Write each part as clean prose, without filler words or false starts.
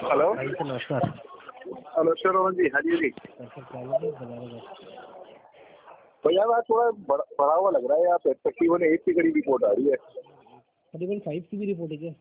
Hello भाई sir नमस्कार। Hello sir Rohan जी, हाँ जी जी सर क्या बोल रहे हैं? बता रहे हैं। भैया आज थोड़ा बड़ा हुआ लग रहा है। यहाँ पे 31 के करीब रिपोर्ट आ रही है। 31.5 की भी रिपोर्ट है क्या?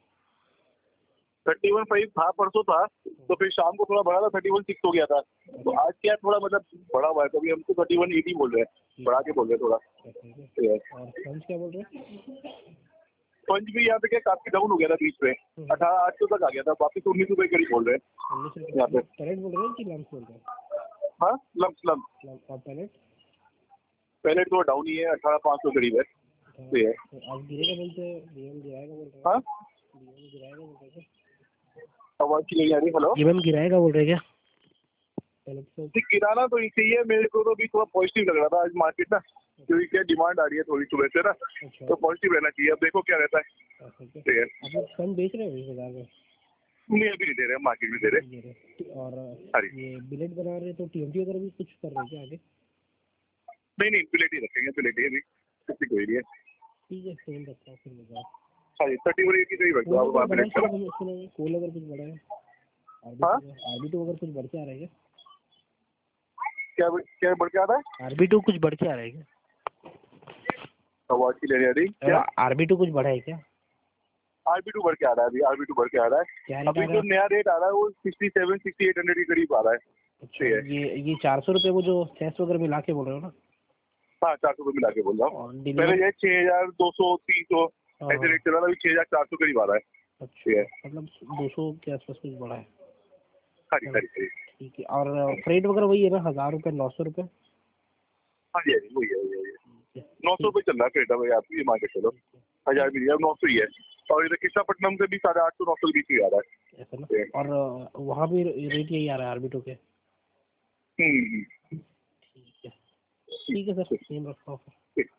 31.5 था, परसों था, तो फिर शाम को थोड़ा बढ़ा था, 31.6 हो गया था। तो आज क्या थोड़ा मतलब बड़ा हुआ है, कभी हमको 31.80 बोल रहे हैं, बढ़ा के बोल रहे हैं थोड़ा। और पंच क्या बोल रहे हैं? पंच भी यहाँ पे क्या काफी डाउन हो गया था बीच में, 1800 तक आ गया था, वापिस 19 रुपए करीब बोल रहे हैं 19 यहाँ पे। पैलेट बोल रहे हैं कि लम्स बोल रहे हैं? हाँ, लम्स और पैलेट पहले तो डाउन ही है, 18,500 करीब है। तो आज गिरेगा बोलते हैं, डीएम गिराएगा बोल रहे हैं। हाँ, डीएम गिराएगा बोल रहे हैं आवाज की नहीं आ रही। हेलो, डीएम गिराएगा बोल रहे हैं क्या? पैलेट से गिराना तो इसी है, मेरे को तो भी थोड़ा पॉजिटिव लग रहा था आज मार्केट ना, क्योंकि क्या डिमांड आ रही है थोड़ी सुबह से ना, अच्छा तो पॉजिटिव रहना चाहिए। अब देखो क्या रहता है। ऐसा क्या? ठीक है, आप लोग फंड बेच रहे हो इस बाजार में? नहीं अभी नहीं दे रहे, मार्केट में दे रहे। दे रहे। और अरे ये बिलेट बना रहे हैं तो टीएमटी वगैरह भी कुछ कर रहे हैं क्या आगे? नहीं, प्लेट ही रखेंगे, प्लेट ही अभी किसी कोई नहीं है। ठीक है, सेम रखता हूँ फिर बताओ। हाँ जी, 30 का ही रख दो आप वहाँ प्लेट का। कोल अगर कुछ बढ़ा है, हाँ, आरबी2 अगर कुछ बढ़ के आ रहा है क्या? क्या क्या बढ़ के आ रहा है? आरबी2 कुछ बढ़ के आ रहा है क्या? आवाज की ले रही क्या? आरबी2 कुछ बढ़ा है क्या? RB2 बढ़ के आ रहा है, अभी RB2 बढ़ के आ रहा क्या है। रेट आ अभी रहा जो है? नया रेट आ रहा है वो 67-6800 के करीब आ रहा है। अच्छा, ठीक है, ये 400 रुपये वो जो सेस वगैरह मिला के बोल रहे हो ना? हाँ 400 रुपये मिला के बोल रहा हूँ। और पहले डिलीवर ये 6200 300 ऐसे रेट चल रहा था, अभी 6400 करीब आ रहा है। अच्छा, मतलब 200 के आसपास कुछ बढ़ा है। हाँ जी, ठीक है। और फ्रेट वगैरह वही है ना, 1000 रुपये 900 रुपये? हाँ जी, वही है 900 रुपये चल रहा है क्रेटा में, आप ये मार्केट चलो 1000 भी नहीं है, 900 ही है। और इधर कृष्णापट्टनम से भी 850 900 के बीच ही आ रहा है ऐसा ना? और वहाँ भी रेट यही आ रहा है आरबी2 के? हम्म। ठीक है सर, सेम रखता हूँ।